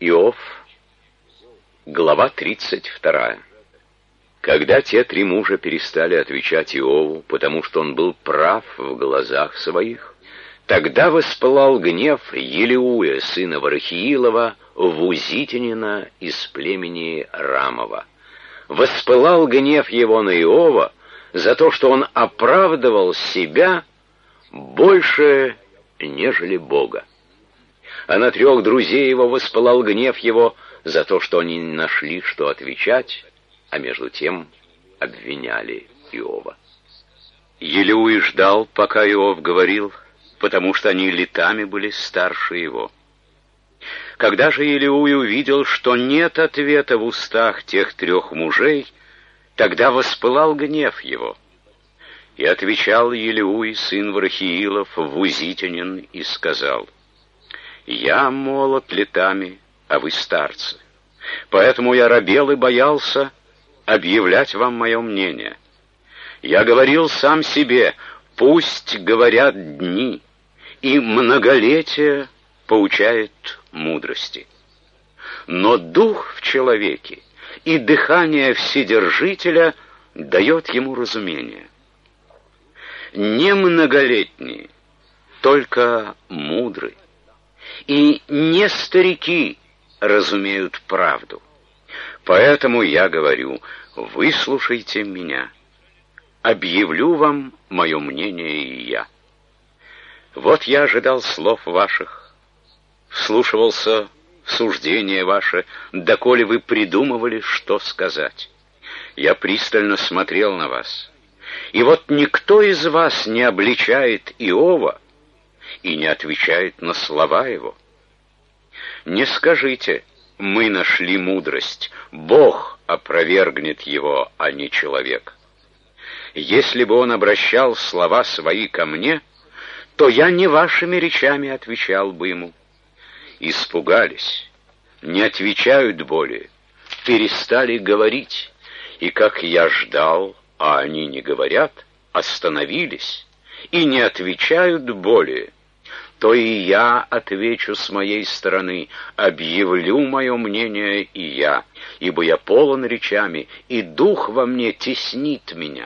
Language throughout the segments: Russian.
Иов, глава 32. Когда те три мужа перестали отвечать Иову, потому что он был прав в глазах своих, тогда воспылал гнев Елеуя, сына Варахиилова, вузитянина из племени Рамова. Воспылал гнев его на Иова за то, что он оправдывал себя больше, нежели Бога. А на трех друзей его воспылал гнев его за то, что они не нашли, что отвечать, а между тем обвиняли Иова. Елеуй ждал, пока Иов говорил, потому что они летами были старше его. Когда же Елеуй увидел, что нет ответа в устах тех трех мужей, тогда воспылал гнев его. И отвечал Елеуй, сын Варахиилов, вузитянин, и сказал: «Я молод летами, а вы старцы. Поэтому я робел и боялся объявлять вам мое мнение. Я говорил сам себе: пусть говорят дни, и многолетие поучает мудрости. Но дух в человеке и дыхание Вседержителя дает ему разумение. Не многолетние, только мудры, и не старики разумеют правду. Поэтому я говорю: выслушайте меня, объявлю вам мое мнение и я. Вот я ожидал слов ваших, вслушивался в суждение ваше, доколе вы придумывали, что сказать. Я пристально смотрел на вас, и вот никто из вас не обличает Иова и не отвечает на слова его. Не скажите: мы нашли мудрость, Бог опровергнет его, а не человек. Если бы он обращал слова свои ко мне, то я не вашими речами отвечал бы ему. Испугались, не отвечают более, перестали говорить, и как я ждал, а они не говорят, остановились и не отвечают более, то и я отвечу с моей стороны, объявлю мое мнение и я, ибо я полон речами, и дух во мне теснит меня.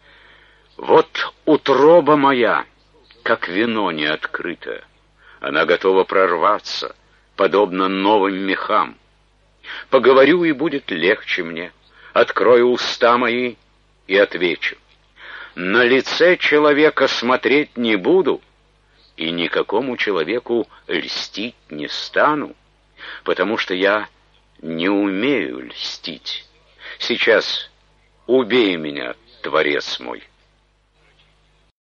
Вот утроба моя, как вино неоткрытое, она готова прорваться, подобно новым мехам. Поговорю, и будет легче мне, открою уста мои и отвечу. На лице человека смотреть не буду, и никакому человеку льстить не стану, потому что я не умею льстить. Сейчас убей меня, Творец мой».